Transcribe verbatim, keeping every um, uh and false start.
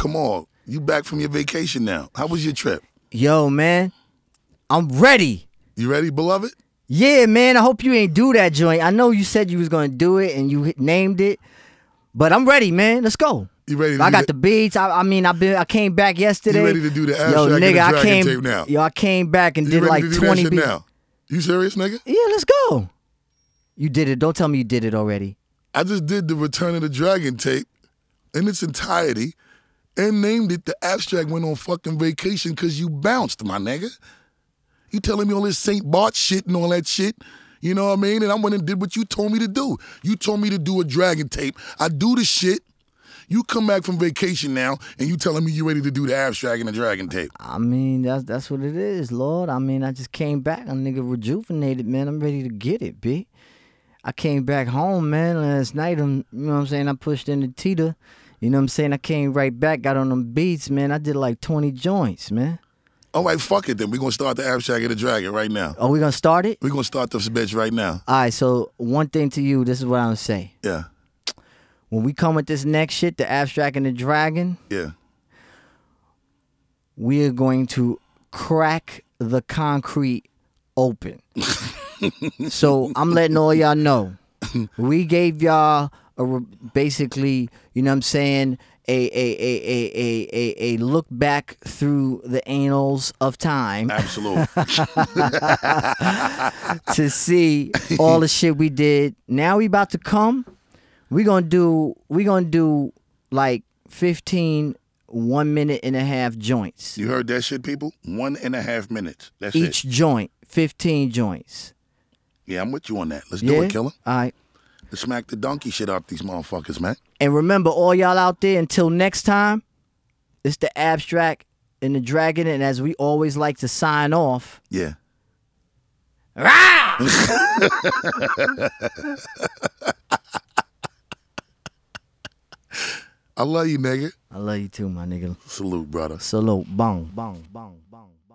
come on. You back from your vacation now. How was your trip? Yo, man, I'm ready. You ready, beloved? Yeah, man, I hope you ain't do that joint. I know you said you was going to do it and you named it, but I'm ready, man. Let's go. You ready to I do got that? the beats. I, I mean, I been I came back yesterday. You ready to do the abstract yo, and the nigga, I dragon came, tape now? Yo, I came back and You did ready like to do twenty that shit beats. now? You serious, nigga? Yeah, let's go. You did it. Don't tell me you did it already. I just did the Return of the Dragon tape in its entirety and named it The Abstract Went on Fucking Vacation because you bounced, my nigga. You telling me all this Saint Bart shit and all that shit? You know what I mean? And I went and did what you told me to do. You told me to do a dragon tape. I do the shit. You come back from vacation now, and you telling me you ready to do the abstract and the dragon tape. I mean, that's that's what it is, Lord. I mean, I just came back. I'm nigga rejuvenated, man. I'm ready to get it, B. I came back home, man, last night. I'm, you know what I'm saying? I pushed into Tita. You know what I'm saying? I came right back, got on them beats, man. I did like twenty joints, man. All right, fuck it then. We're going to start the abstract and the dragon right now. Oh, we gonna start it? We're going to start this bitch right now. All right, so one thing to you, this is what I'm gonna say. Yeah. When we come with this next shit, the abstract and the dragon, Yeah. we are going to crack the concrete open. So I'm letting all y'all know. We gave y'all a, re- basically, you know what I'm saying, a a, a, a, a, a a look back through the annals of time Absolutely. to see all the shit we did. Now we about to come. We gonna do we gonna do like fifteen one minute and a half joints. You heard that shit, people? One and a half minutes. That's Each it. joint, fifteen joints. Yeah, I'm with you on that. Let's Yeah? do it, killer. All right. Let's smack the donkey shit out these motherfuckers, man. And remember, all y'all out there, until next time, it's the abstract and the dragon. And as we always like to sign off, Yeah. Rah! I love you, nigga. I love you too, my nigga. Salute, brother. Salute. Bong, bong, bong, bong.